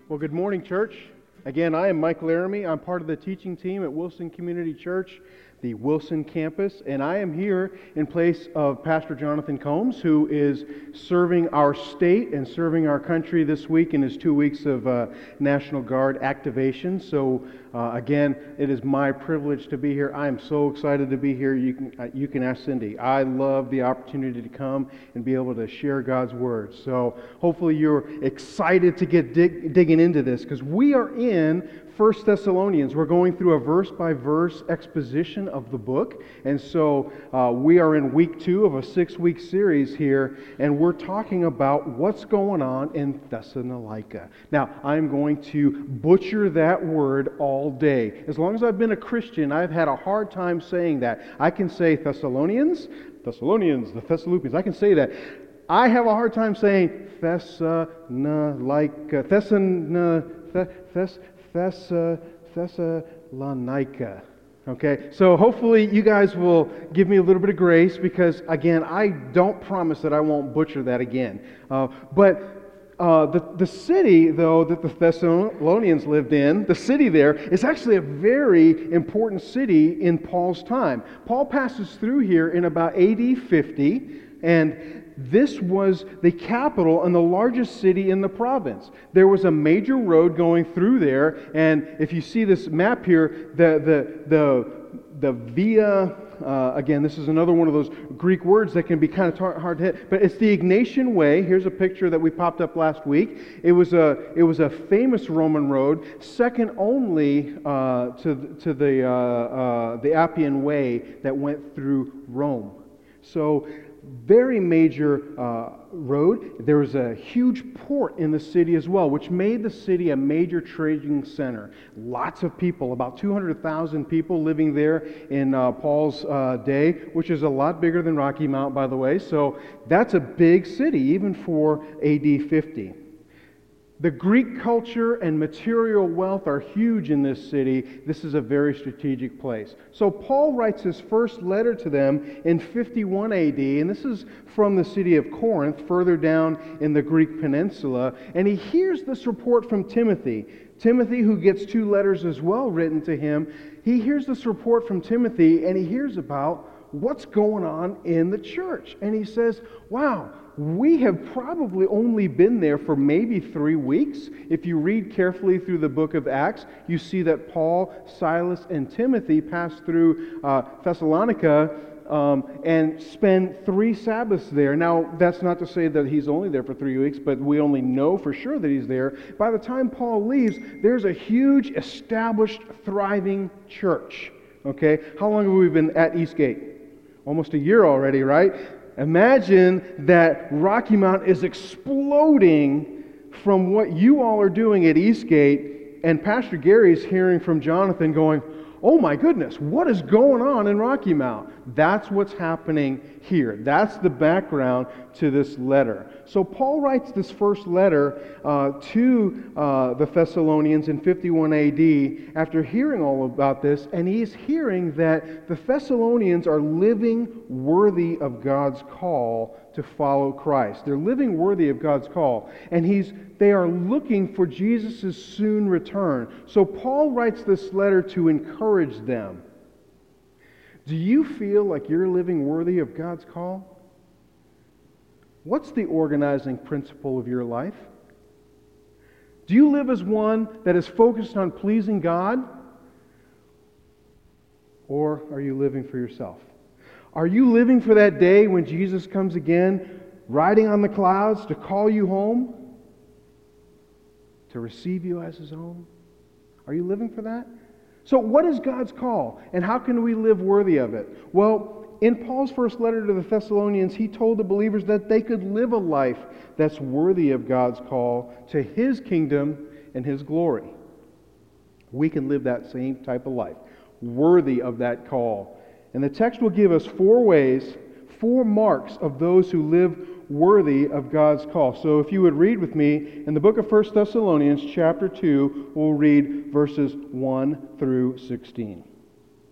Well, good morning, church. Again, I am Mike Laramie. I'm part of the teaching team at Wilson Community Church, the Wilson campus, and I am here in place of Pastor Jonathan Combs, who is serving our state and serving our country this week in his 2 weeks of National Guard activation. So, again, it is my privilege to be here. I am so excited to be here. You can ask Cindy. I love the opportunity to come and be able to share God's Word. So, hopefully you're excited to get digging into this, because we are in 1 Thessalonians. We're going through a verse-by-verse exposition of the book, and so we are in week 2 of a 6-week series here, and we're talking about what's going on in Thessalonica. Now, I'm going to butcher that word all day. As long as I've been a Christian, I've had a hard time saying that. I can say Thessalonians, the Thessalonians. I can say that. I have a hard time saying Thessalonica. Okay, so hopefully you guys will give me a little bit of grace, because again, I don't promise that I won't butcher that again. But the city, though, that the Thessalonians lived in, the city there, is actually a very important city in Paul's time. Paul passes through here in about AD 50, and this was the capital and the largest city in the province. There was a major road going through there, and if you see this map here, the Via, again, this is another one of those Greek words that can be kind of hard to hit, but it's the Egnatian Way. Here's a picture that we popped up last week. It was a famous Roman road, second only to the Appian Way that went through Rome. So, very major road. There was a huge port in the city as well, which made the city a major trading center. Lots of people, about 200,000 people living there in Paul's day, which is a lot bigger than Rocky Mount, by the way. So that's a big city, even for AD 50. The Greek culture and material wealth are huge in this city. This is a very strategic place. So Paul writes his first letter to them in 51 AD, and this is from the city of Corinth, further down in the Greek peninsula, and he hears this report from Timothy. Timothy, who gets 2 letters as well written to him, he hears this report from Timothy, and he hears about what's going on in the church. And he says, wow, we have probably only been there for maybe 3 weeks. If you read carefully through the book of Acts, you see that Paul, Silas, and Timothy passed through Thessalonica and spend 3 Sabbaths there. Now, that's not to say that he's only there for 3 weeks, but we only know for sure that he's there. By the time Paul leaves, there's a huge, established, thriving church. Okay? How long have we been at Eastgate? Almost a year already, right? Imagine that Rocky Mount is exploding from what you all are doing at Eastgate, and Pastor Gary's hearing from Jonathan going, oh my goodness, what is going on in Rocky Mount? That's what's happening here. That's the background to this letter. So Paul writes this first letter to the Thessalonians in 51 AD after hearing all about this, and he's hearing that the Thessalonians are living worthy of God's call to follow Christ. They're living worthy of God's call, and they are looking for Jesus' soon return. So Paul writes this letter to encourage them. Do you feel like you're living worthy of God's call? What's the organizing principle of your life? Do you live as one that is focused on pleasing God? Or are you living for yourself? Are you living for that day when Jesus comes again, riding on the clouds to call you home? To receive you as His own? Are you living for that? So what is God's call, and how can we live worthy of it? Well, in Paul's first letter to the Thessalonians, he told the believers that they could live a life that's worthy of God's call to His kingdom and His glory. We can live that same type of life, worthy of that call. And the text will give us 4 ways, 4 marks of those who live worthy of God's call. So if you would read with me in the book of 1 Thessalonians chapter 2, we'll read verses 1 through 16.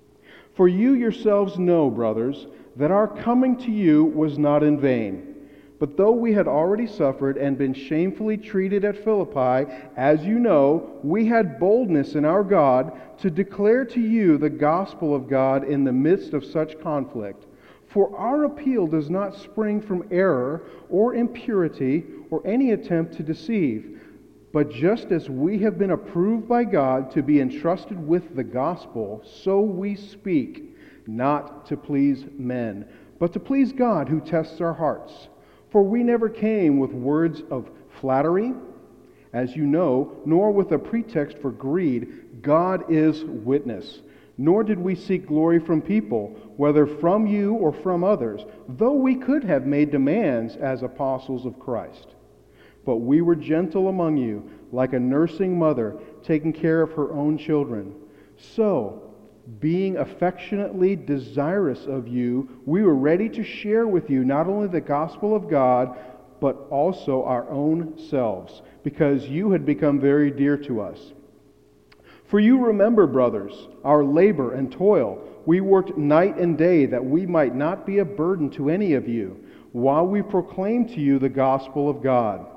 For you yourselves know, brothers, that our coming to you was not in vain. But though we had already suffered and been shamefully treated at Philippi, as you know, we had boldness in our God to declare to you the gospel of God in the midst of such conflict. For our appeal does not spring from error or impurity or any attempt to deceive, but just as we have been approved by God to be entrusted with the gospel, so we speak, not to please men, but to please God who tests our hearts. For we never came with words of flattery, as you know, nor with a pretext for greed. God is witness. Nor did we seek glory from people, whether from you or from others, though we could have made demands as apostles of Christ. But we were gentle among you, like a nursing mother taking care of her own children. So, being affectionately desirous of you, we were ready to share with you not only the gospel of God, but also our own selves, because you had become very dear to us. For you remember, brothers, our labor and toil. We worked night and day that we might not be a burden to any of you, while we proclaim to you the gospel of God.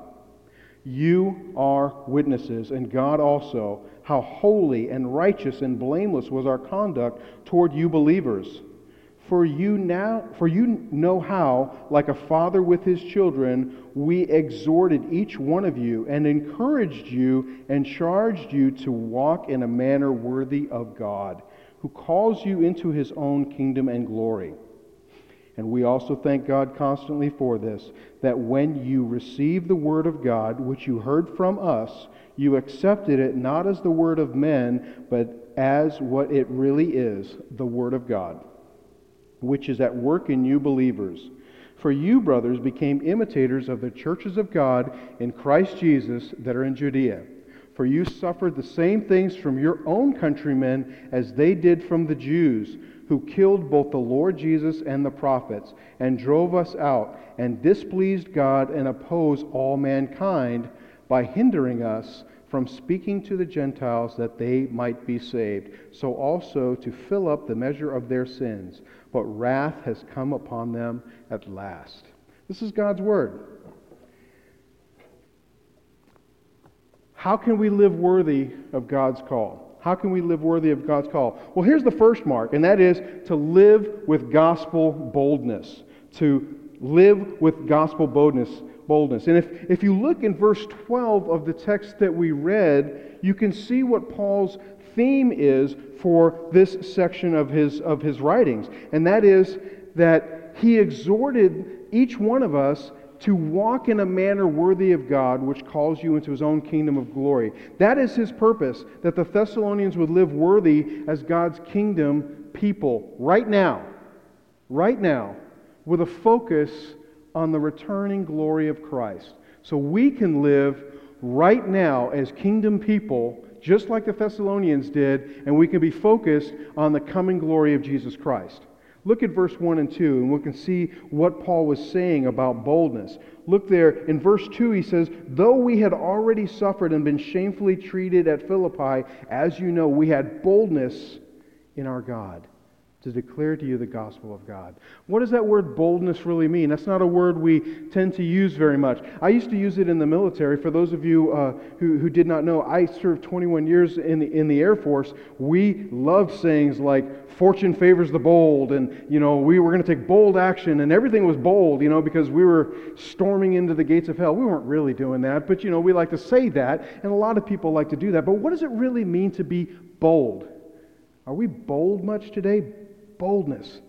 You are witnesses, and God also, how holy and righteous and blameless was our conduct toward you believers. For you know how, like a father with his children, we exhorted each one of you and encouraged you and charged you to walk in a manner worthy of God, who calls you into his own kingdom and glory. And we also thank God constantly for this, that when you received the word of God, which you heard from us, you accepted it not as the word of men, but as what it really is, the word of God, which is at work in you believers. For you, brothers, became imitators of the churches of God in Christ Jesus that are in Judea. For you suffered the same things from your own countrymen as they did from the Jews, who killed both the Lord Jesus and the prophets, and drove us out, and displeased God and opposed all mankind by hindering us from speaking to the Gentiles that they might be saved, so also to fill up the measure of their sins. But wrath has come upon them at last. This is God's word. How can we live worthy of God's call? How can we live worthy of God's call? Well, here's the first mark, and that is to live with gospel boldness. To live with gospel boldness. And if you look in verse 12 of the text that we read, you can see what Paul's theme is for this section of his writings. And that is that he exhorted each one of us to walk in a manner worthy of God, which calls you into his own kingdom of glory. That is his purpose, that the Thessalonians would live worthy as God's kingdom people right now, with a focus on the returning glory of Christ. So we can live right now as kingdom people, just like the Thessalonians did, and we can be focused on the coming glory of Jesus Christ. Look at verse 1 and 2, and we can see what Paul was saying about boldness. Look there, in verse 2 he says, though we had already suffered and been shamefully treated at Philippi, as you know, we had boldness in our God to declare to you the gospel of God. What does that word boldness really mean? That's not a word we tend to use very much. I used to use it in the military. For those of you who did not know, I served 21 years in the Air Force. We loved sayings like, fortune favors the bold, and, we were going to take bold action, and everything was bold, because we were storming into the gates of hell. We weren't really doing that, but, we like to say that, and a lot of people like to do that. But what does it really mean to be bold? Are we bold much today? Boldness.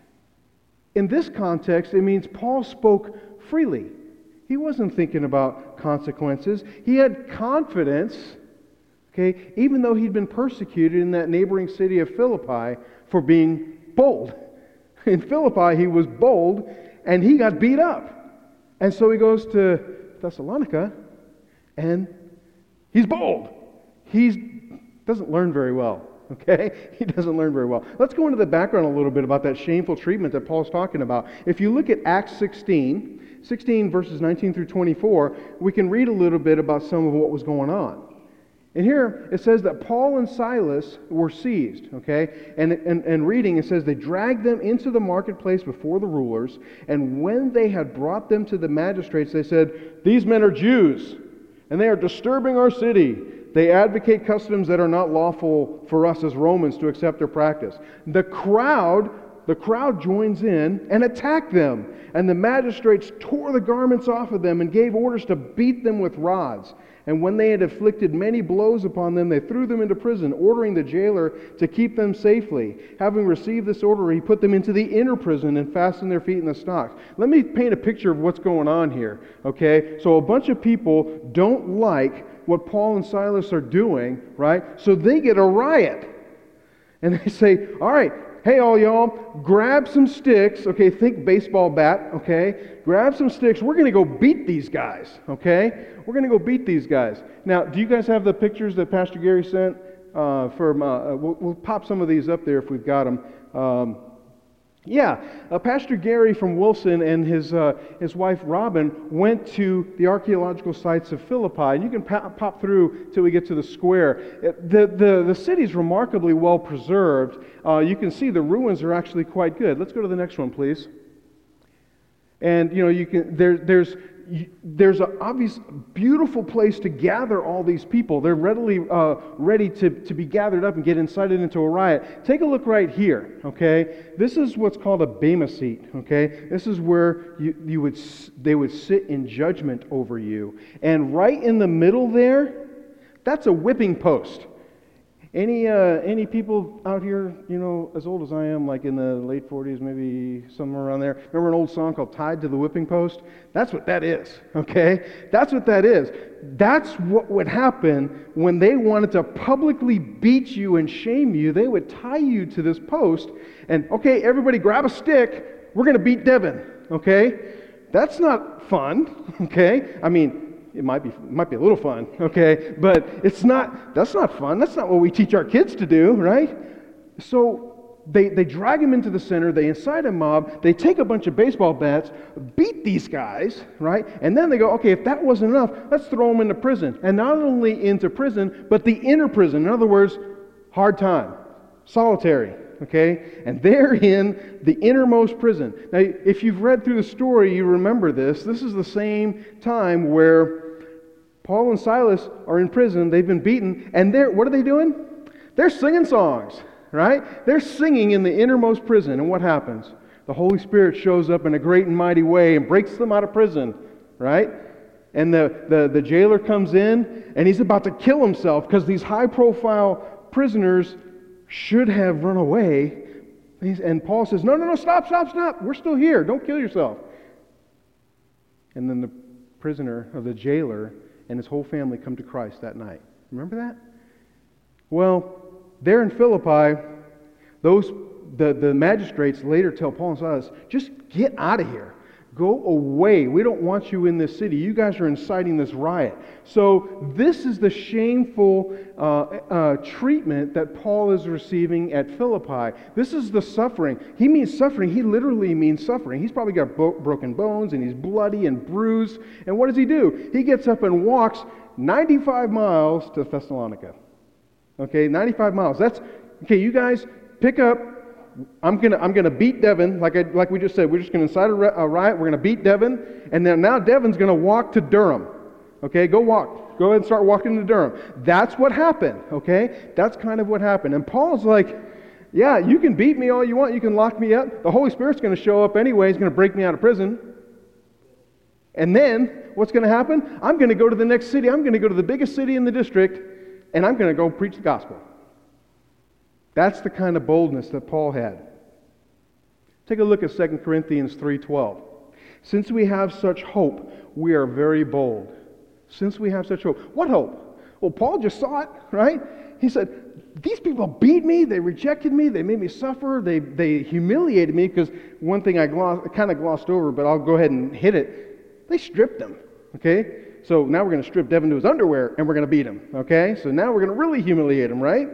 In this context, it means Paul spoke freely. He wasn't thinking about consequences. He had confidence, even though he'd been persecuted in that neighboring city of Philippi for being bold. In Philippi, he was bold, and he got beat up. And so he goes to Thessalonica, and he's bold. He doesn't learn very well. He doesn't learn very well. Let's go into the background a little bit about that shameful treatment that Paul's talking about. If you look at Acts 16 verses 19 through 24, we can read a little bit about some of what was going on. And here it says that Paul and Silas were seized, okay? And reading, it says they dragged them into the marketplace before the rulers, and when they had brought them to the magistrates, they said, "These men are Jews, and they are disturbing our city. They advocate customs that are not lawful for us as Romans to accept or practice." The crowd joins in and attacked them, and the magistrates tore the garments off of them and gave orders to beat them with rods. And when they had inflicted many blows upon them, they threw them into prison, ordering the jailer to keep them safely. Having received this order, he put them into the inner prison and fastened their feet in the stocks. Let me paint a picture of what's going on here, okay? So a bunch of people don't like what Paul and Silas are doing, right? So they get a riot. And they say, all right, hey, all y'all, grab some sticks, okay? Think baseball bat, okay? Grab some sticks. We're going to go beat these guys, okay? We're going to go beat these guys. Now, do you guys have the pictures that Pastor Gary sent? We'll pop some of these up there if we've got them. Pastor Gary from Wilson and his wife Robin went to the archaeological sites of Philippi, and you can pop through till we get to the square. The city's remarkably well preserved. You can see the ruins are actually quite good. Let's go to the next one, please. And there's an obvious beautiful place to gather all these people. They're ready to be gathered up and get incited into a riot. Take a look right here, okay? This is what's called a bema seat, okay? This is where they would sit in judgment over you. And right in the middle there, that's a whipping post. Any people out here, as old as I am, like in the late 40s, maybe somewhere around there? Remember an old song called "Tied to the Whipping Post"? That's what that is, okay? That's what that is. That's what would happen when they wanted to publicly beat you and shame you. They would tie you to this post and, okay, everybody grab a stick. We're going to beat Devin, okay? That's not fun, okay? I mean, it might be a little fun, okay? But that's not fun. That's not what we teach our kids to do, right? So they drag him into the center, they incite a mob, they take a bunch of baseball bats, beat these guys, right? And then they go, okay, if that wasn't enough, let's throw them into prison. And not only into prison, but the inner prison. In other words, hard time, solitary. Okay? And they're in the innermost prison. Now, if you've read through the story, you remember this. This is the same time where Paul and Silas are in prison. They've been beaten. And what are they doing? They're singing songs, right? They're singing in the innermost prison. And what happens? The Holy Spirit shows up in a great and mighty way and breaks them out of prison, right? And the jailer comes in, and he's about to kill himself because these high-profile prisoners should have run away. And Paul says, no, stop. We're still here. Don't kill yourself. And then the prisoner, or the jailer, and his whole family come to Christ that night. Remember that? Well, there in Philippi, the magistrates later tell Paul and Silas, just get out of here. Go away. We don't want you in this city. You guys are inciting this riot. So this is the shameful treatment that Paul is receiving at Philippi. This is the suffering. He means suffering. He literally means suffering. He's probably got broken bones and he's bloody and bruised. And what does he do? He gets up and walks 95 miles to Thessalonica. Okay, 95 miles. Okay, you guys pick up. I'm gonna beat Devin, like we just said. We're just gonna incite a riot. We're gonna beat Devin, and then now Devin's gonna walk to Durham. Okay, go walk. Go ahead and start walking to Durham. That's what happened. Okay, that's kind of what happened. And Paul's like, yeah, you can beat me all you want. You can lock me up. The Holy Spirit's gonna show up anyway. He's gonna break me out of prison. And then what's gonna happen? I'm gonna go to the next city. I'm gonna go to the biggest city in the district, and I'm gonna go preach the gospel. That's the kind of boldness that Paul had. Take a look at 2 Corinthians 3:12. Since we have such hope, we are very bold. Since we have such hope. What hope? Well, Paul just saw it, right? He said, these people beat me, they rejected me, they made me suffer, they humiliated me, because one thing I kind of glossed over, but I'll go ahead and hit it. They stripped him, okay? So now we're going to strip Devin to his underwear, and we're going to beat him, okay? So now we're going to really humiliate him, right?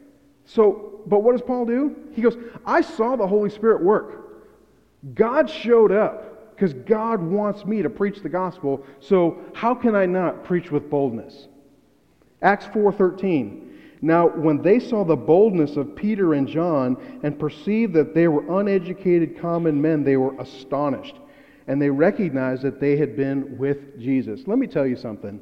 But what does Paul do? He goes, I saw the Holy Spirit work. God showed up because God wants me to preach the gospel, so how can I not preach with boldness? Acts 4:13. Now, when they saw the boldness of Peter and John and perceived that they were uneducated common men, they were astonished. And they recognized that they had been with Jesus. Let me tell you something.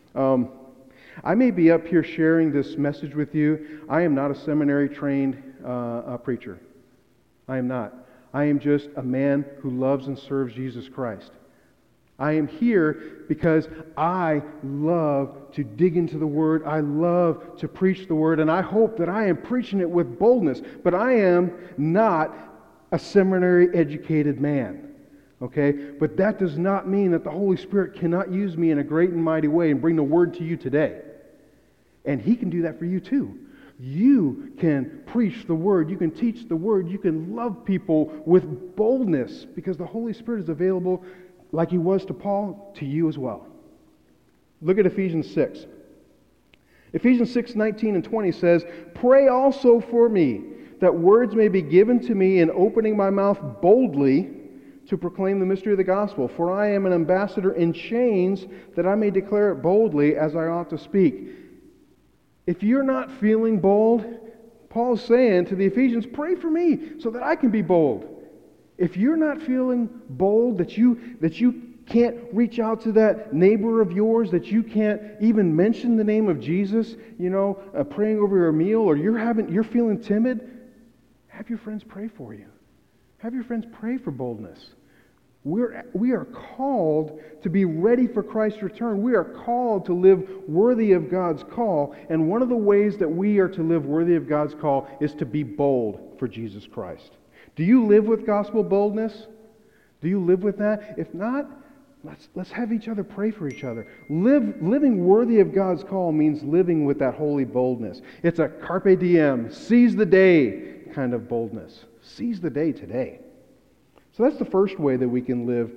I may be up here sharing this message with you. I am not a seminary-trained preacher. I am not. I am just a man who loves and serves Jesus Christ. I am here because I love to dig into the Word. I love to preach the Word, and I hope that I am preaching it with boldness. But I am not a seminary-educated man, okay? But that does not mean that the Holy Spirit cannot use me in a great and mighty way and bring the Word to you today. And He can do that for you too. You can preach the Word. You can teach the Word. You can love people with boldness because the Holy Spirit is available, like He was to Paul, to you as well. Look at Ephesians 6. Ephesians 6:19 and 20 says, "Pray also for me, that words may be given to me in opening my mouth boldly to proclaim the mystery of the gospel. For I am an ambassador in chains, that I may declare it boldly as I ought to speak." If you're not feeling bold, Paul's saying to the Ephesians, pray for me so that I can be bold. If you're not feeling bold, that you can't reach out to that neighbor of yours, that you can't even mention the name of Jesus, praying over your meal, or you're feeling timid, have your friends pray for you. Have your friends pray for boldness. We are called to be ready for Christ's return. We are called to live worthy of God's call. And one of the ways that we are to live worthy of God's call is to be bold for Jesus Christ. Do you live with gospel boldness? Do you live with that? If not, let's have each other pray for each other. Living worthy of God's call means living with that holy boldness. It's a carpe diem, seize the day kind of boldness. Seize the day today. So that's the first way that we can live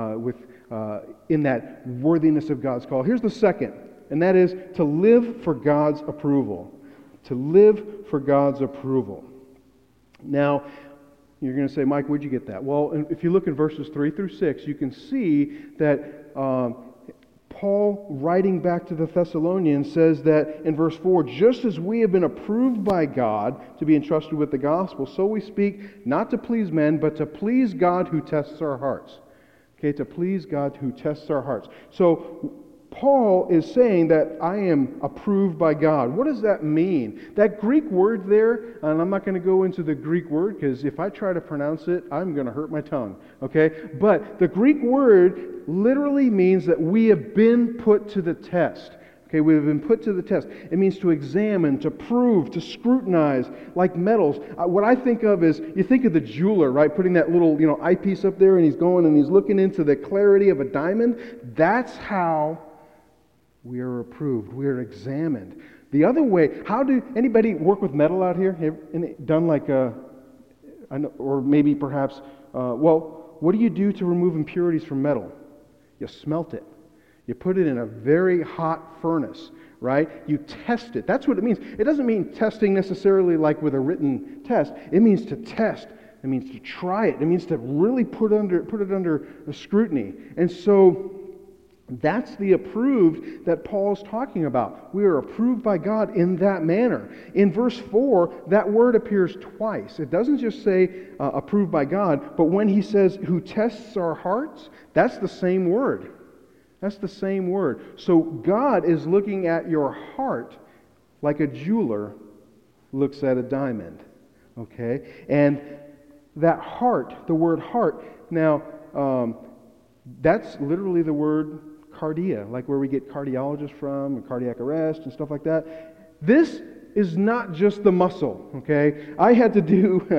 in that worthiness of God's call. Here's the second, and that is to live for God's approval. To live for God's approval. Now, you're going to say, Mike, where'd you get that? Well, if you look in verses 3 through 6, you can see that Paul, writing back to the Thessalonians, says that in verse 4, just as we have been approved by God to be entrusted with the gospel, so we speak not to please men, but to please God who tests our hearts. Okay, to please God who tests our hearts. So Paul is saying that I am approved by God. What does that mean? That Greek word there, and I'm not going to go into the Greek word because if I try to pronounce it, I'm going to hurt my tongue. Okay? But the Greek word literally means that we have been put to the test. Okay, we have been put to the test. It means to examine, to prove, to scrutinize, like metals. What I think of is, you think of the jeweler, right, putting that little, eyepiece up there, and he's going and he's looking into the clarity of a diamond. That's how we are approved. We are examined. The other way, how do anybody work with metal out here? Have done like or maybe perhaps, what do you do to remove impurities from metal? You smelt it. You put it in a very hot furnace, right? You test it. That's what it means. It doesn't mean testing necessarily like with a written test. It means to test. It means to try it. It means to really put it under scrutiny. And so that's the approved that Paul's talking about. We are approved by God in that manner. In verse 4, that word appears twice. It doesn't just say approved by God, but when he says who tests our hearts, that's the same word. That's the same word. So God is looking at your heart like a jeweler looks at a diamond. Okay? And that heart, the word heart, now that's literally the word cardia, like where we get cardiologists from, and cardiac arrest and stuff like that. This is not just the muscle, okay? I had an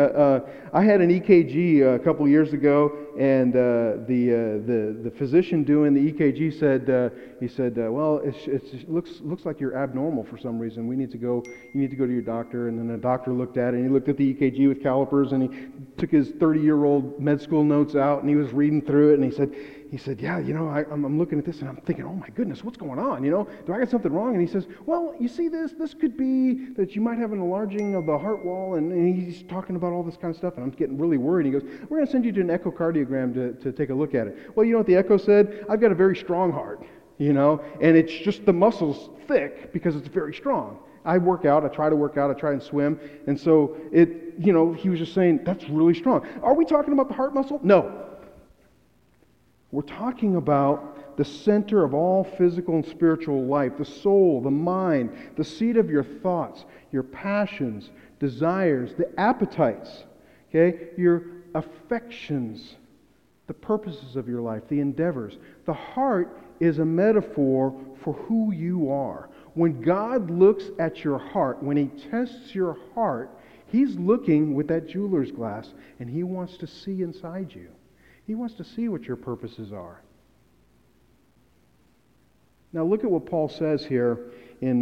EKG a couple years ago, and the physician doing the EKG said, well, it looks like you're abnormal for some reason. You need to go to your doctor. And then the doctor looked at it, and he looked at the EKG with calipers, and he took his 30-year-old med school notes out, and he was reading through it, and he said, yeah, I'm looking at this and I'm thinking, oh my goodness, what's going on? Do I got something wrong? And he says, well, you see this could be that you might have an enlarging of the heart wall, and he's talking about all this kind of stuff, and I'm getting really worried. He goes, we're going to send you to an echocardiogram to take a look at it. Well, you know what the echo said? I've got a very strong heart. and it's just the muscle's thick because it's very strong. I work out, I try and swim, and so he was just saying, that's really strong. Are we talking about the heart muscle? No. We're talking about the center of all physical and spiritual life, the soul, the mind, the seat of your thoughts, your passions, desires, the appetites, okay, your affections, the purposes of your life, the endeavors. The heart is a metaphor for who you are. When God looks at your heart, when He tests your heart, He's looking with that jeweler's glass, and He wants to see inside you. He wants to see what your purposes are. Now look at what Paul says here in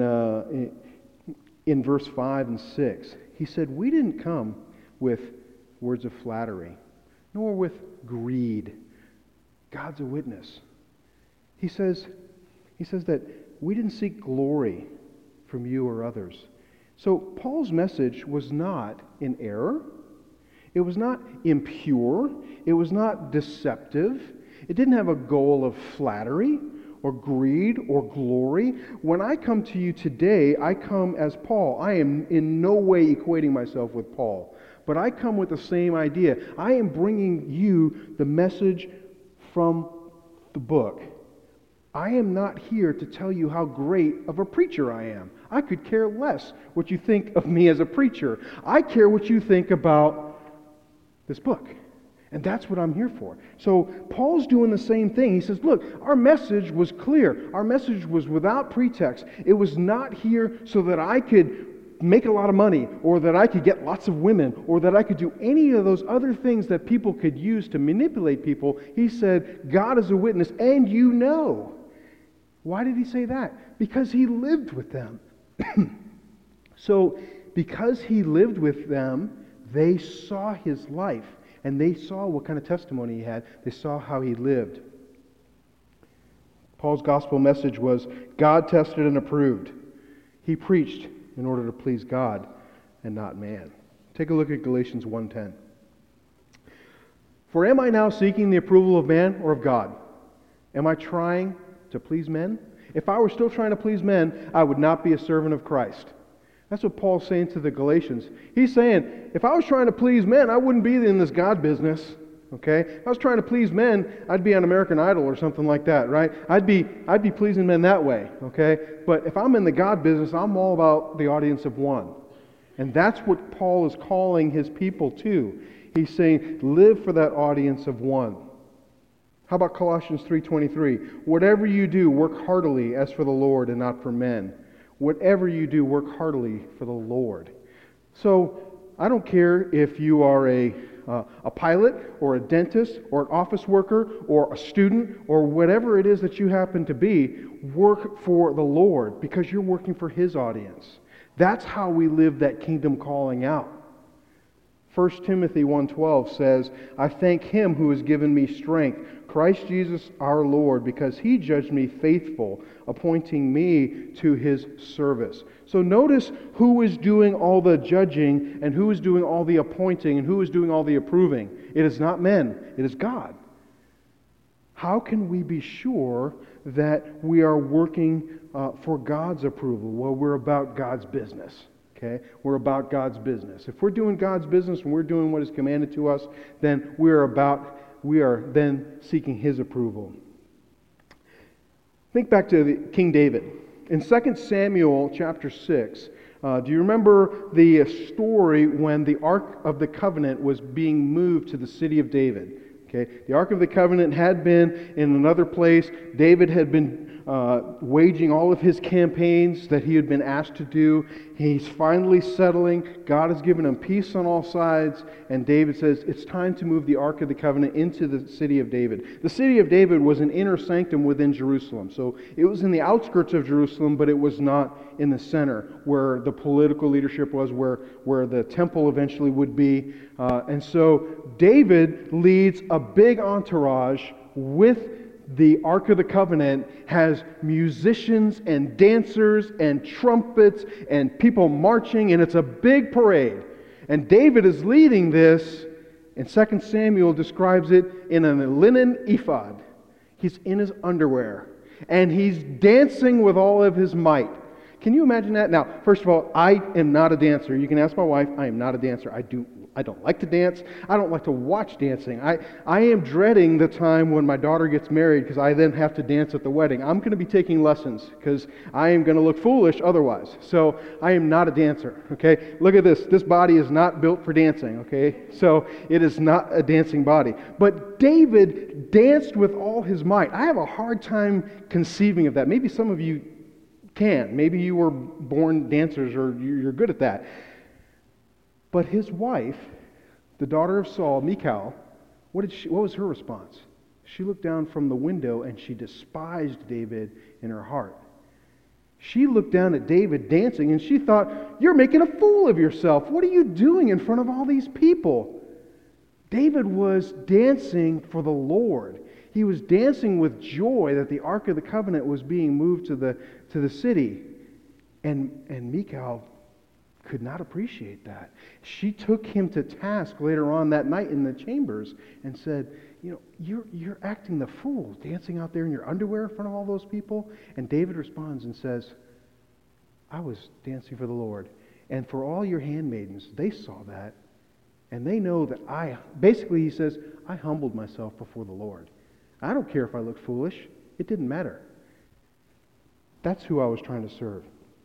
verse 5 and 6. He said, we didn't come with words of flattery, nor with greed. God's a witness. He says that we didn't seek glory from you or others. So Paul's message was not in error. It was not impure. It was not deceptive. It didn't have a goal of flattery or greed or glory. When I come to you today, I come as Paul. I am in no way equating myself with Paul, but I come with the same idea. I am bringing you the message from the book. I am not here to tell you how great of a preacher I am. I could care less what you think of me as a preacher. I care what you think about this book. And that's what I'm here for. So Paul's doing the same thing. He says, look, our message was clear. Our message was without pretext. It was not here so that I could make a lot of money, or that I could get lots of women, or that I could do any of those other things that people could use to manipulate people. He said, God is a witness, and you know. Why did he say that? Because he lived with them. So, because he lived with them, they saw his life, and they saw what kind of testimony he had. They saw how he lived. Paul's gospel message was God tested and approved. He preached in order to please God and not man. Take a look at Galatians 1:10. For am I now seeking the approval of man or of God? Am I trying to please men? If I were still trying to please men, I would not be a servant of Christ. That's what Paul's saying to the Galatians. He's saying, if I was trying to please men, I wouldn't be in this God business. Okay? If I was trying to please men, I'd be on American Idol or something like that, right? I'd be pleasing men that way. Okay? But if I'm in the God business, I'm all about the audience of one. And that's what Paul is calling his people to. He's saying, live for that audience of one. How about Colossians 3:23? Whatever you do, work heartily as for the Lord and not for men. Whatever you do, work heartily for the Lord. So, I don't care if you are a pilot or a dentist or an office worker or a student or whatever it is that you happen to be, work for the Lord because you're working for His audience. That's how we live that kingdom calling out. 1 Timothy 1:12 says, I thank Him who has given me strength, Christ Jesus our Lord, because He judged me faithful, appointing me to His service. So notice who is doing all the judging and who is doing all the appointing and who is doing all the approving. It is not men, it is God. How can we be sure that we are working for God's approval? Well, we're about God's business. Okay? We're about God's business. If we're doing God's business and we're doing what is commanded to us, then we are then seeking His approval. Think back to King David. In 2 Samuel chapter 6, do you remember the story when the Ark of the Covenant was being moved to the city of David? Okay? The Ark of the Covenant had been in another place. David had been waging all of his campaigns that he had been asked to do. He's finally settling. God has given him peace on all sides. And David says, it's time to move the Ark of the Covenant into the city of David. The city of David was an inner sanctum within Jerusalem. So it was in the outskirts of Jerusalem, but it was not in the center where the political leadership was, where the temple eventually would be. And so David leads a big entourage with the Ark of the Covenant, has musicians and dancers and trumpets and people marching, and it's a big parade. And David is leading this, and 2 Samuel describes it in a linen ephod. He's in his underwear. and he's dancing with all of his might. Can you imagine that? Now, first of all, I am not a dancer. You can ask my wife. I am not a dancer. I don't like to dance. I don't like to watch dancing. I am dreading the time when my daughter gets married because I then have to dance at the wedding. I'm going to be taking lessons because I am going to look foolish otherwise. So I am not a dancer, okay? Look at this. This body is not built for dancing, okay? So it is not a dancing body. But David danced with all his might. I have a hard time conceiving of that. Maybe some of you can. Maybe you were born dancers or you're good at that. But his wife, the daughter of Saul, Michal, what was her response? She looked down from the window and she despised David in her heart. She looked down at David dancing and she thought, "You're making a fool of yourself. What are you doing in front of all these people?" David was dancing for the Lord. He was dancing with joy that the Ark of the Covenant was being moved to the city. And Michal could not appreciate that. She took him to task later on that night in the chambers and said, you're acting the fool, dancing out there in your underwear in front of all those people. And David responds and says, "I was dancing for the Lord. And for all your handmaidens, they saw that. And they know that basically he says, I humbled myself before the Lord. I don't care if I look foolish. It didn't matter. That's who I was trying to serve."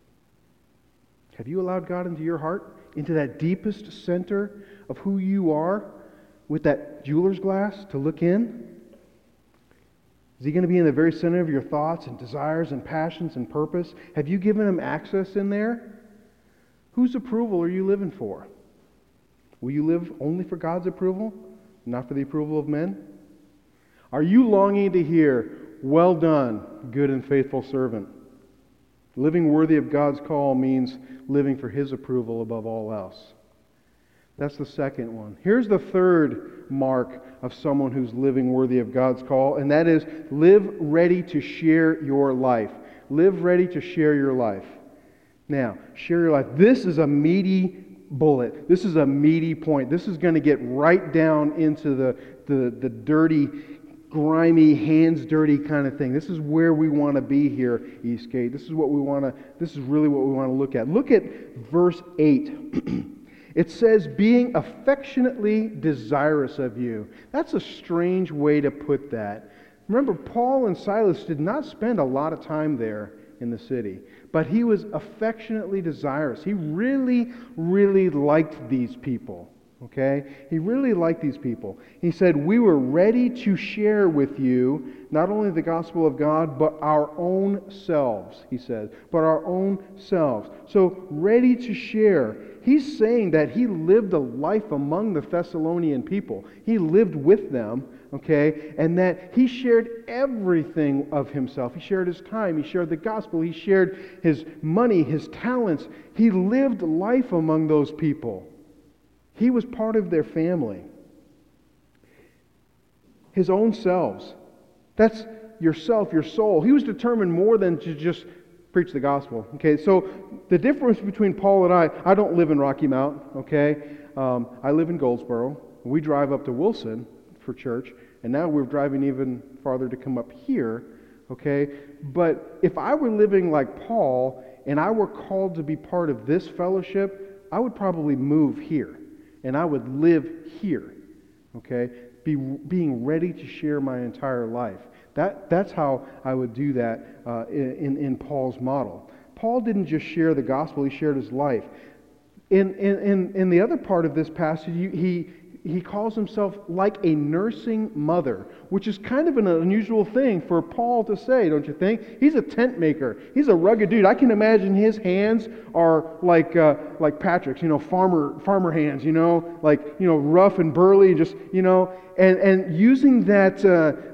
Have you allowed God into your heart, into that deepest center of who you are, with that jeweler's glass to look in? Is he going to be in the very center of your thoughts and desires and passions and purpose? Have you given him access in there? Whose approval are you living for? Will you live only for God's approval, not for the approval of men? Are you longing to hear, "Well done, good and faithful servant"? Living worthy of God's call means living for his approval above all else. That's the second one. Here's the third mark of someone who's living worthy of God's call, and that is live ready to share your life. Live ready to share your life. Now, share your life. This is a meaty bullet. This is a meaty point. This is going to get right down into the dirty, grimy, hands dirty kind of thing. This is where we want to be here, Eastgate. This is really what we want to look at. Look at verse 8. It says, "being affectionately desirous of you." That's a strange way to put that. Remember, Paul and Silas did not spend a lot of time there in the city, but he was affectionately desirous. He really, really liked these people. Okay? He really liked these people. He said, "We were ready to share with you not only the gospel of God, but our own selves," he says. "But our own selves." So, ready to share. He's saying that he lived a life among the Thessalonian people. He lived with them, okay? And that he shared everything of himself. He shared his time. He shared the gospel. He shared his money, his talents. He lived life among those people. He was part of their family. His own selves. That's yourself, your soul. He was determined more than to just preach the gospel. Okay, so the difference between Paul and I don't live in Rocky Mount, okay? I live in Goldsboro. We drive up to Wilson for church, and now we're driving even farther to come up here, okay? But if I were living like Paul and I were called to be part of this fellowship, I would probably move here. And I would live here, okay? Being ready to share my entire life. That's how I would do that in Paul's model. Paul didn't just share the gospel, he shared his life. In the other part of this passage, he calls himself like a nursing mother, which is kind of an unusual thing for Paul to say, don't you think? He's a tent maker. He's a rugged dude. I can imagine his hands are like Patrick's, farmer hands, rough and burly, just, and using that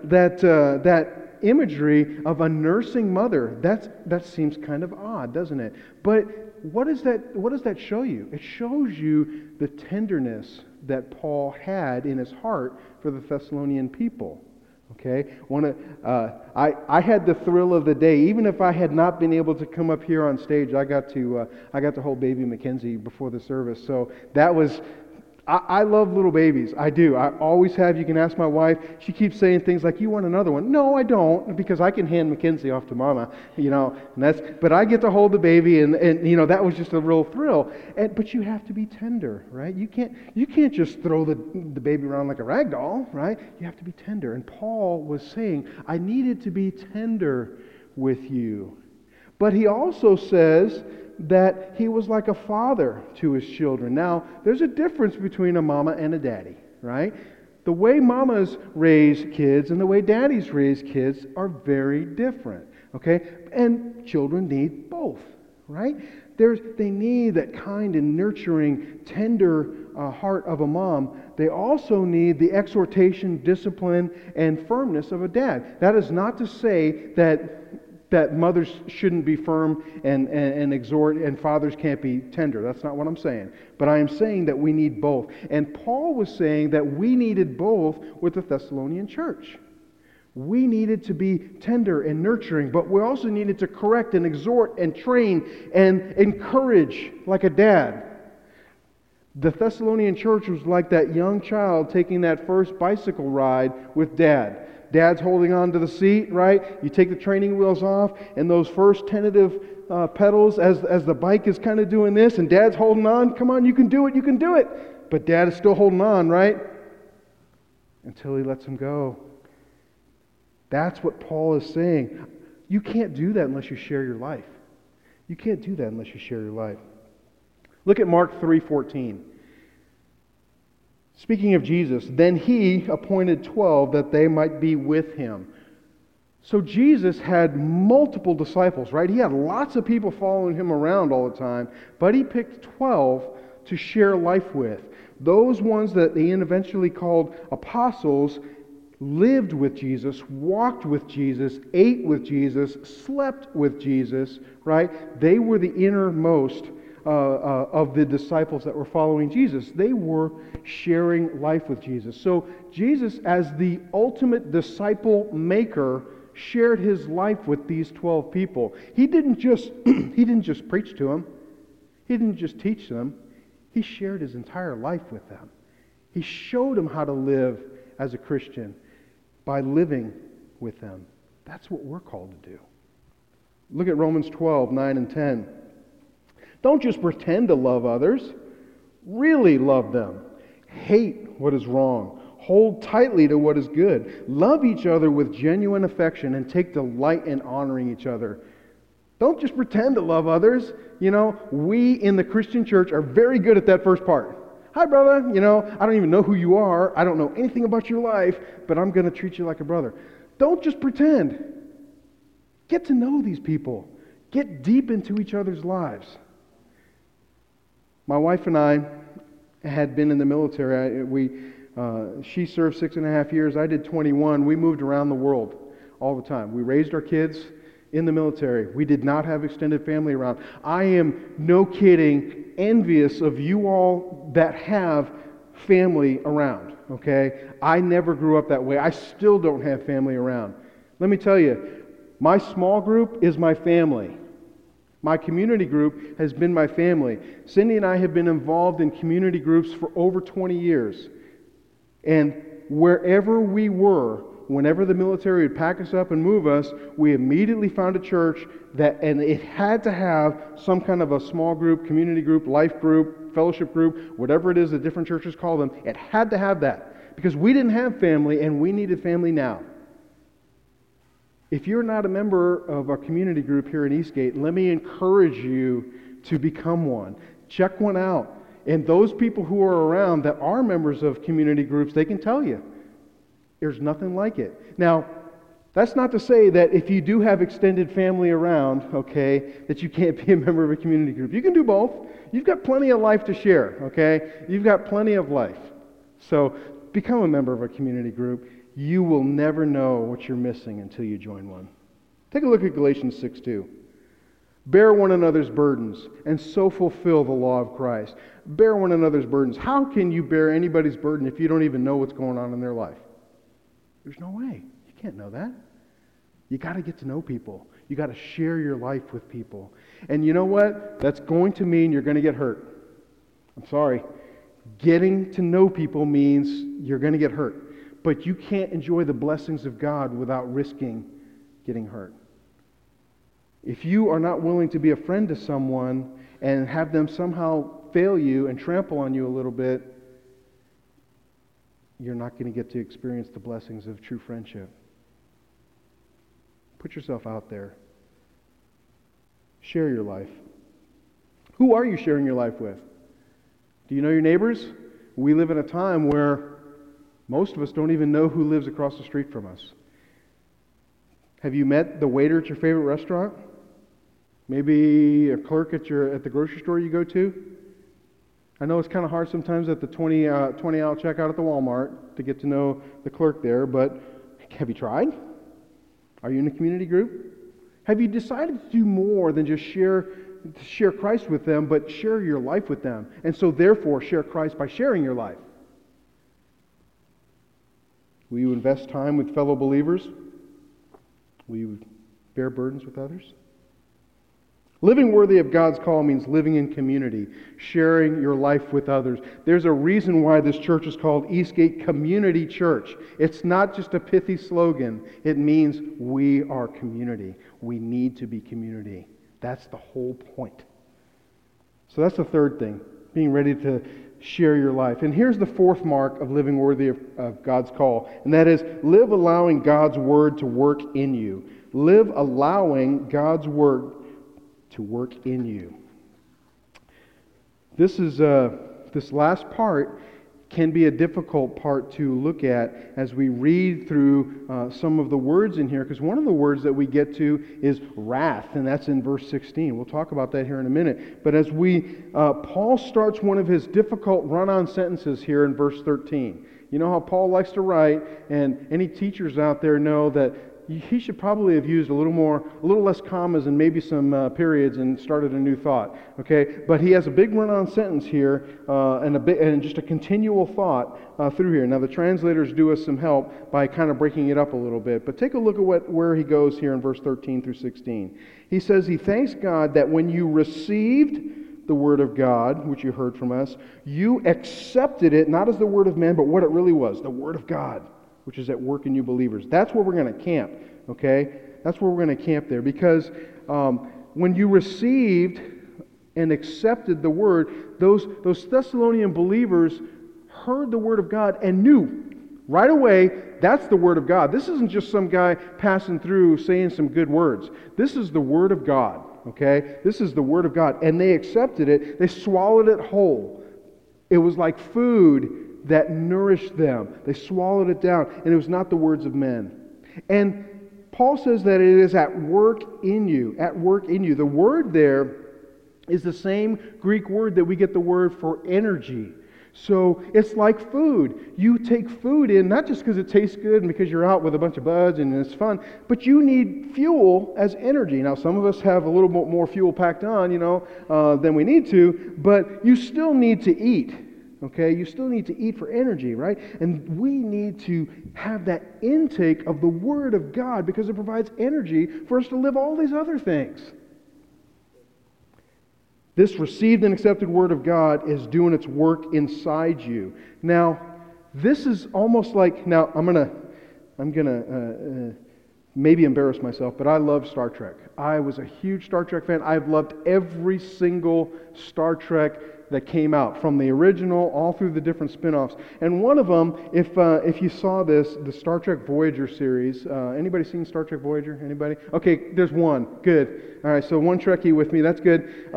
imagery of a nursing mother. That seems kind of odd, doesn't it? But what does that show you? It shows you the tenderness that Paul had in his heart for the Thessalonian people. Okay, I had the thrill of the day. Even if I had not been able to come up here on stage, I got to hold baby Mackenzie before the service. So that was I love little babies. I do. I always have. You can ask my wife. She keeps saying things like, "You want another one?" No, I don't, because I can hand Mackenzie off to Mama, but I get to hold the baby, and that was just a real thrill. But you have to be tender, right? You can't just throw the baby around like a rag doll, right? You have to be tender. And Paul was saying, I needed to be tender with you. But he also says that he was like a father to his children. Now, there's a difference between a mama and a daddy, right? The way mamas raise kids and the way daddies raise kids are very different, okay? And children need both, right? They need that kind and nurturing, tender heart of a mom. They also need the exhortation, discipline, and firmness of a dad. That is not to say that mothers shouldn't be firm and exhort, and fathers can't be tender. That's not what I'm saying. But I am saying that we need both. And Paul was saying that we needed both with the Thessalonian church. We needed to be tender and nurturing, but we also needed to correct and exhort and train and encourage like a dad. The Thessalonian church was like that young child taking that first bicycle ride with dad. Dad's holding on to the seat, right? You take the training wheels off, and those first tentative pedals as the bike is kind of doing this, and Dad's holding on. Come on, you can do it, you can do it. But Dad is still holding on, right? Until he lets him go. That's what Paul is saying. You can't do that unless you share your life. You can't do that unless you share your life. Look at Mark 3:14. Speaking of Jesus, then he appointed 12 that they might be with him. So Jesus had multiple disciples, right? He had lots of people following him around all the time, but he picked 12 to share life with. Those ones that he eventually called apostles lived with Jesus, walked with Jesus, ate with Jesus, slept with Jesus, right? They were the innermost of the disciples that were following Jesus. They were sharing life with Jesus. So Jesus, as the ultimate disciple maker, shared his life with these 12 people. He didn't just preach to them. He didn't just teach them. He shared his entire life with them. He showed them how to live as a Christian by living with them. That's what we're called to do. Look at Romans 12:9 and 10. Don't just pretend to love others. Really love them. Hate what is wrong. Hold tightly to what is good. Love each other with genuine affection and take delight in honoring each other. Don't just pretend to love others. We in the Christian church are very good at that first part. Hi, brother. I don't even know who you are. I don't know anything about your life, but I'm going to treat you like a brother. Don't just pretend. Get to know these people. Get deep into each other's lives. My wife and I had been in the military. She served 6.5 years. I did 21. We moved around the world all the time. We raised our kids in the military. We did not have extended family around. I am, no kidding, envious of you all that have family around, okay? I never grew up that way. I still don't have family around. Let me tell you, my small group is my family. My community group has been my family. Cindy and I have been involved in community groups for over 20 years. And wherever we were, whenever the military would pack us up and move us, we immediately found a church and it had to have some kind of a small group, community group, life group, fellowship group, whatever it is that different churches call them. It had to have that because we didn't have family and we needed family now. If you're not a member of a community group here in Eastgate, let me encourage you to become one. Check one out. And those people who are around that are members of community groups, they can tell you. There's nothing like it. Now, that's not to say that if you do have extended family around, okay, that you can't be a member of a community group. You can do both. You've got plenty of life to share, okay? You've got plenty of life. So become a member of a community group. You will never know what you're missing until you join one. Take a look at Galatians 6:2. Bear one another's burdens and so fulfill the law of Christ. Bear one another's burdens. How can you bear anybody's burden if you don't even know what's going on in their life? There's no way. You can't know that. You got to get to know people. You got to share your life with people. And you know what? That's going to mean you're going to get hurt. I'm sorry. Getting to know people means you're going to get hurt. But you can't enjoy the blessings of God without risking getting hurt. If you are not willing to be a friend to someone and have them somehow fail you and trample on you a little bit, you're not going to get to experience the blessings of true friendship. Put yourself out there. Share your life. Who are you sharing your life with? Do you know your neighbors? We live in a time where most of us don't even know who lives across the street from us. Have you met the waiter at your favorite restaurant? Maybe a clerk at the grocery store you go to? I know it's kind of hard sometimes at the 20-out checkout at the Walmart to get to know the clerk there, but have you tried? Are you in a community group? Have you decided to do more than just share Christ with them, but share your life with them? And so therefore share Christ by sharing your life. Will you invest time with fellow believers? Will you bear burdens with others? Living worthy of God's call means living in community, sharing your life with others. There's a reason why this church is called Eastgate Community Church. It's not just a pithy slogan. It means we are community. We need to be community. That's the whole point. So that's the third thing, being ready to share your life. And here's the fourth mark of living worthy of God's call, and that is live allowing God's word to work in you. Live allowing God's word to work in you. This last part can be a difficult part to look at as we read through some of the words in here, because one of the words that we get to is wrath, and that's in verse 16. We'll talk about that here in a minute. But as Paul starts one of his difficult run-on sentences here in verse 13. You know how Paul likes to write, and any teachers out there know that he should probably have used a little less commas and maybe some periods and started a new thought. Okay, but he has a big run-on sentence here and just a continual thought through here. Now the translators do us some help by kind of breaking it up a little bit. But take a look at where he goes here in verse 13 through 16. He says he thanks God that when you received the word of God, which you heard from us, you accepted it not as the word of man, but what it really was, the word of God, which is at work in you believers. That's where we're going to camp, okay? That's where we're going to camp there, because when you received and accepted the word, those Thessalonian believers heard the word of God and knew right away that's the word of God. This isn't just some guy passing through saying some good words. This is the word of God, okay? This is the word of God, and they accepted it. They swallowed it whole. It was like food that nourished them. They swallowed it down, and it was not the words of men. And Paul says that it is at work in you, at work in you. The word there is the same Greek word that we get the word for energy. So it's like food. You take food in, not just because it tastes good and because you're out with a bunch of buds and it's fun, but you need fuel as energy. Now, some of us have a little bit more fuel packed on, than we need to, but you still need to eat. Okay, you still need to eat for energy, right? And we need to have that intake of the Word of God because it provides energy for us to live all these other things. This received and accepted Word of God is doing its work inside you. Now, this is almost like, now I'm gonna maybe embarrass myself, but I love Star Trek. I was a huge Star Trek fan. I've loved every single Star Trek that came out, from the original all through the different spin-offs. And one of them, if you saw this, the Star Trek Voyager series. Anybody seen Star Trek Voyager? Anybody? Okay, there's one. Good. All right, so one Trekkie with me. That's good.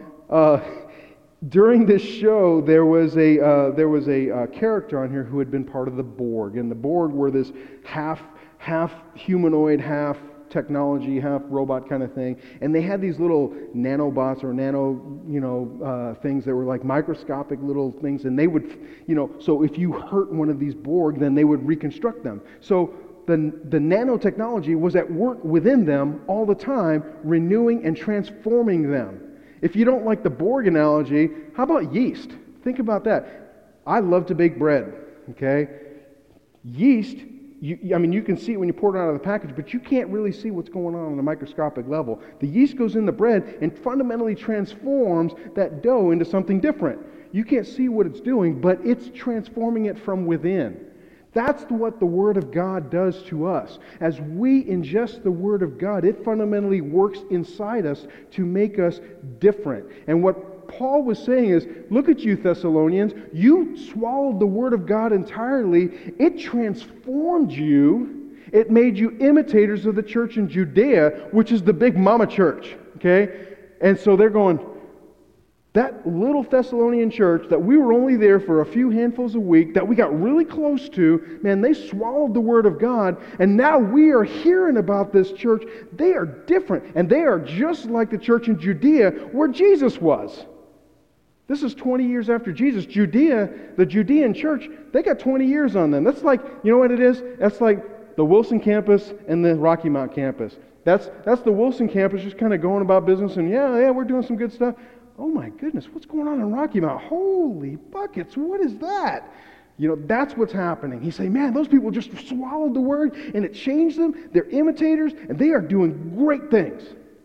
During this show, there was a character on here who had been part of the Borg, and the Borg were this half humanoid, half technology, half robot kind of thing, and they had these little nanobots or things that were like microscopic little things, and they would, so if you hurt one of these Borg, then they would reconstruct them. So the nanotechnology was at work within them all the time, renewing and transforming them. If you don't like the Borg analogy, how about yeast? Think about that. I love to bake bread, okay? Yeast I mean, you can see it when you pour it out of the package, but you can't really see what's going on a microscopic level. The yeast goes in the bread and fundamentally transforms that dough into something different. You can't see what it's doing, but it's transforming it from within. That's what the Word of God does to us. As we ingest the Word of God, it fundamentally works inside us to make us different. And what Paul was saying is, look at you Thessalonians, you swallowed the Word of God entirely. It transformed you. It made you imitators of the church in Judea, which is the big mama church. Okay? And so they're going, that little Thessalonian church that we were only there for a few handfuls a week, that we got really close to, man, they swallowed the Word of God, and now we are hearing about this church. They are different, and they are just like the church in Judea where Jesus was. This is 20 years after Jesus. Judea, the Judean church, they got 20 years on them. That's like, you know what it is? That's like the Wilson campus and the Rocky Mount campus. That's the Wilson campus just kind of going about business, and yeah, we're doing some good stuff. Oh my goodness, what's going on in Rocky Mount? Holy buckets, what is that? You know, that's what's happening. He's saying, man, those people just swallowed the Word and it changed them. They're imitators and they are doing great things.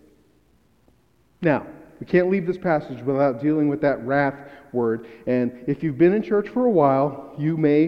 Now, we can't leave this passage without dealing with that wrath word. And if you've been in church for a while, you may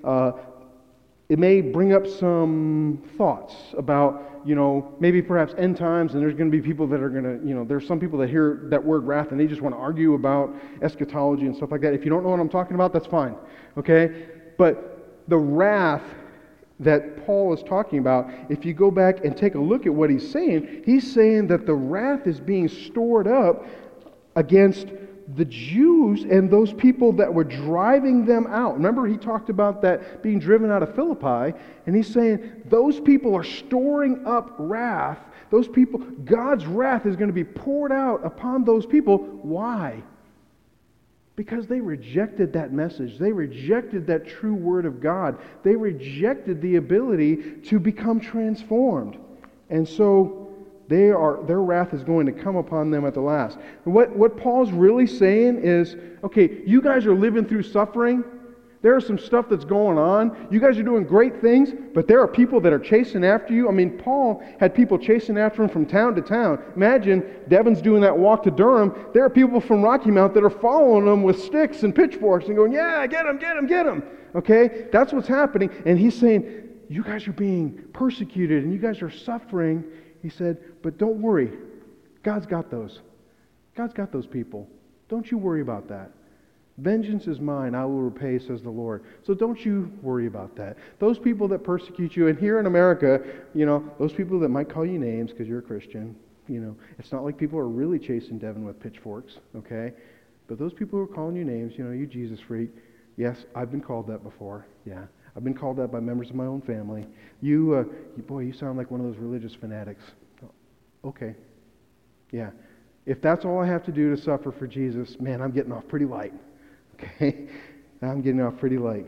it may bring up some thoughts about, you know, maybe perhaps end times, and there's going to be people that are going to, you know, there's some people that hear that word wrath and they just want to argue about eschatology and stuff like that. If you don't know what I'm talking about, that's fine, okay? But the wrath that Paul is talking about, if you go back and take a look at what he's saying that the wrath is being stored up against the Jews and those people that were driving them out. Remember, he talked about that being driven out of Philippi, and he's saying those people are storing up wrath. Those people, God's wrath is going to be poured out upon those people. Why? Because they rejected that message. They rejected that true Word of God. They rejected the ability to become transformed. And so their wrath is going to come upon them at the last. What Paul's really saying is, okay, you guys are living through suffering. There's some stuff that's going on. You guys are doing great things, but there are people that are chasing after you. I mean, Paul had people chasing after him from town to town. Imagine Devin's doing that walk to Durham. There are people from Rocky Mount that are following him with sticks and pitchforks and going, yeah, get him, get him, get him. Okay? That's what's happening. And he's saying, you guys are being persecuted and you guys are suffering. He said, but don't worry. God's got those. God's got those people. Don't you worry about that. Vengeance is mine, I will repay, says the Lord. So don't you worry about that. Those people that persecute you, and here in America, you know, those people that might call you names because you're a Christian, you know, it's not like people are really chasing Devin with pitchforks, okay? But those people who are calling you names, you know, you Jesus freak, yes, I've been called that before, yeah. I've been called that by members of my own family. You sound like one of those religious fanatics. Okay, yeah. If that's all I have to do to suffer for Jesus, man, I'm getting off pretty light. Okay, I'm getting off pretty light.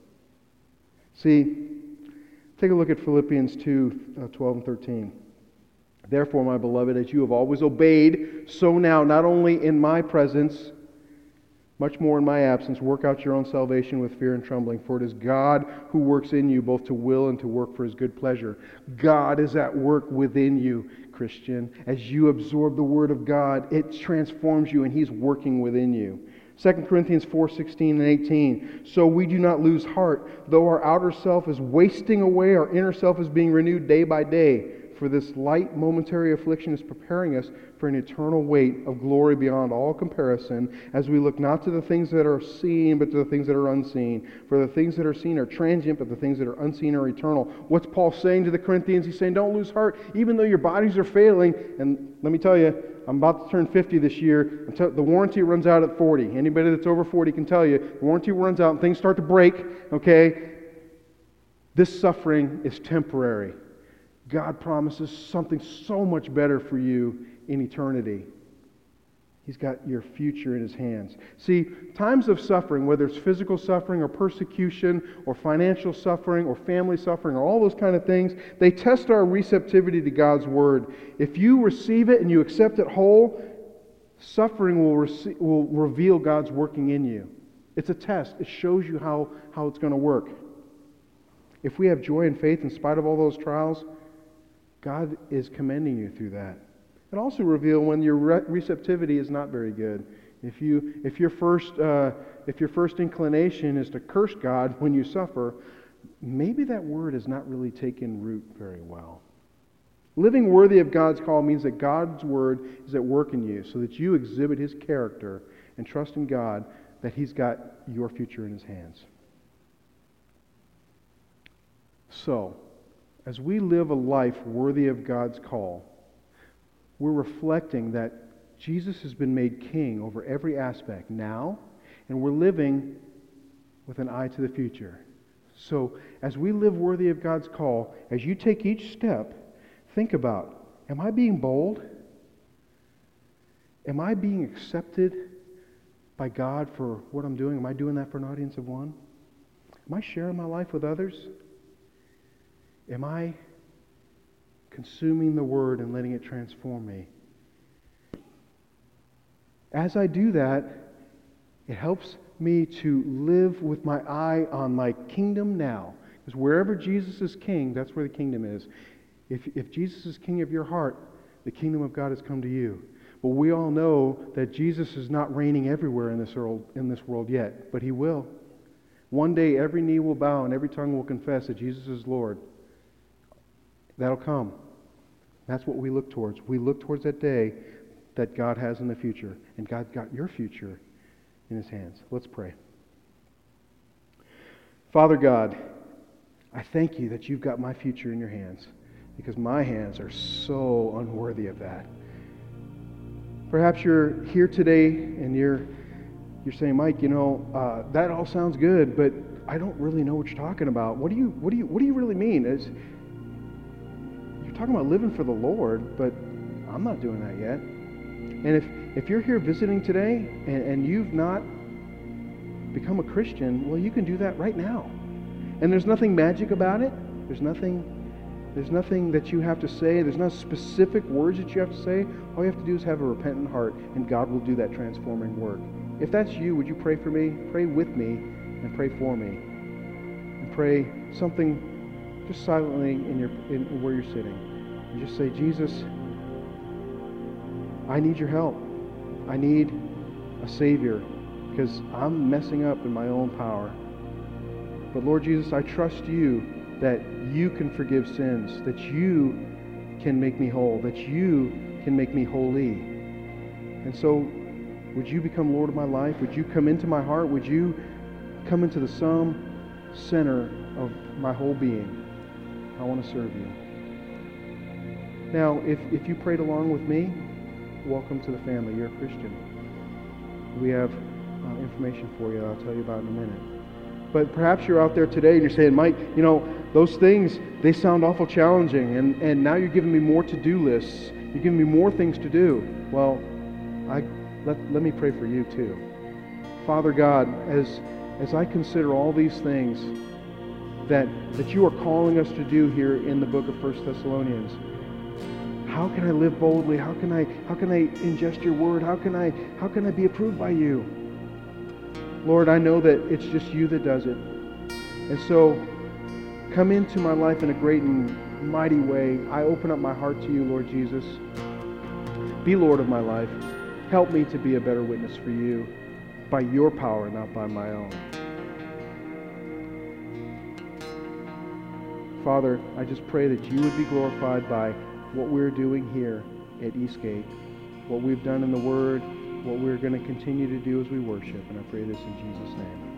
See, take a look at Philippians 2, 12 and 13. Therefore, my beloved, as you have always obeyed, so now, not only in my presence, much more in my absence, work out your own salvation with fear and trembling, for it is God who works in you both to will and to work for His good pleasure. God is at work within you, Christian. As you absorb the Word of God, it transforms you and He's working within you. 2 Corinthians 4:16 and 18. So we do not lose heart, though our outer self is wasting away, our inner self is being renewed day by day. For this light momentary affliction is preparing us for an eternal weight of glory beyond all comparison, as we look not to the things that are seen, but to the things that are unseen. For the things that are seen are transient, but the things that are unseen are eternal. What's Paul saying to the Corinthians? He's saying, don't lose heart, even though your bodies are failing. And let me tell you, I'm about to turn 50 this year. The warranty runs out at 40. Anybody that's over 40 can tell you, the warranty runs out and things start to break, okay? This suffering is temporary. God promises something so much better for you in eternity. He's got your future in His hands. See, times of suffering, whether it's physical suffering or persecution or financial suffering or family suffering or all those kind of things, they test our receptivity to God's Word. If you receive it and you accept it whole, suffering will reveal God's working in you. It's a test. It shows you how it's going to work. if we have joy and faith in spite of all those trials, God is commending you through that. It also reveals when your receptivity is not very good. If your first inclination is to curse God when you suffer, maybe that word has not really taken root very well. Living worthy of God's call means that God's word is at work in you so that you exhibit His character and trust in God that He's got your future in His hands. So, as we live a life worthy of God's call, we're reflecting that Jesus has been made king over every aspect now, and we're living with an eye to the future. So, as we live worthy of God's call, as you take each step, think about, am I being bold? Am I being accepted by God for what I'm doing? Am I doing that for an audience of one? Am I sharing my life with others? Am I consuming the Word and letting it transform me? As I do that, it helps me to live with my eye on my kingdom now. Because wherever Jesus is king, that's where the kingdom is. If Jesus is king of your heart, the kingdom of God has come to you. But we all know that Jesus is not reigning everywhere in this world yet, but He will. One day every knee will bow and every tongue will confess that Jesus is Lord. That'll come. That's what we look towards. We look towards that day that God has in the future. And God's got your future in His hands. Let's pray. Father God, I thank You that You've got my future in Your hands, because my hands are so unworthy of that. Perhaps you're here today and you're saying, Mike, that all sounds good, but I don't really know what you're talking about. What do you really mean? You're talking about living for the Lord, but I'm not doing that yet. And if you're here visiting today and you've not become a Christian, well, you can do that right now. And there's nothing magic about it. There's nothing that you have to say. There's no specific words that you have to say. All you have to do is have a repentant heart, and God will do that transforming work. If that's you, would you pray for me? Pray with me and pray for me. And pray something just silently in where you're sitting. And just say, Jesus, I need Your help. I need a Savior because I'm messing up in my own power. But Lord Jesus, I trust You that You can forgive sins, that You can make me whole, that You can make me holy. And so, would You become Lord of my life? Would You come into my heart? Would You come into the center of my whole being? I want to serve You. Now, if you prayed along with me, welcome to the family. You're a Christian. We have information for you that I'll tell you about in a minute. But perhaps you're out there today and you're saying, Mike, those things, they sound awful challenging, and now you're giving me more to-do lists. You're giving me more things to do. Well, let me pray for you too. Father God, as I consider all these things that You are calling us to do here in the book of 1 Thessalonians, how can I live boldly? How can I ingest Your word? How can I be approved by You? Lord, I know that it's just You that does it. And so, come into my life in a great and mighty way. I open up my heart to You, Lord Jesus. Be Lord of my life. Help me to be a better witness for You by Your power, not by my own. Father, I just pray that You would be glorified by what we're doing here at Eastgate, what we've done in the Word, what we're going to continue to do as we worship. And I pray this in Jesus' name.